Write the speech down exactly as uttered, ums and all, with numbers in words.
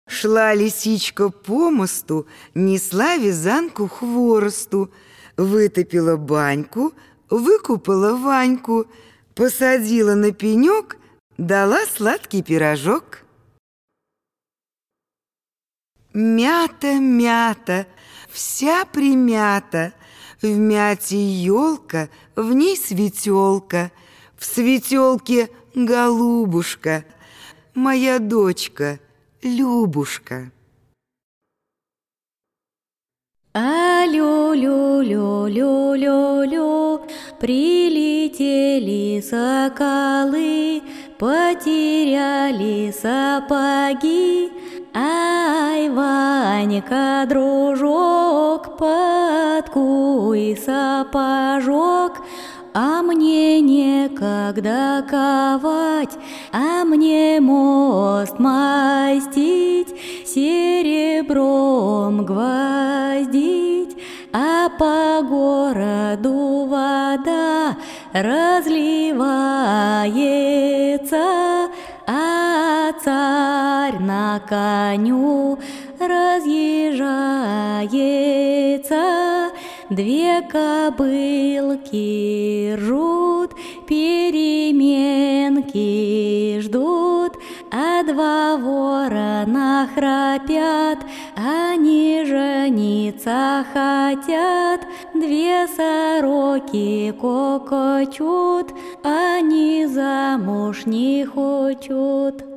Шла лисичка по мосту, несла вязанку хворосту, вытопила баньку, выкупала Ваньку, посадила на пенек, дала сладкий пирожок. Мята, мята, вся примята, в мяте елка, в ней светелка, в светелке голубушка, моя дочка Любушка. А-лю-лю-лю-лю-лю-лю, прилетели соколы, потеряли сапоги. Ай, Ванька, дружок, подкуй сапожок. А мне некогда ковать, а мне мост мастить, серебром гвоздить, а по городу вода разливается, а царь на коню разъезжается. Две кобылки ржут, переменки ждут, а два ворона храпят, они жениться хотят. Две сороки кокочут, они замуж не хочут.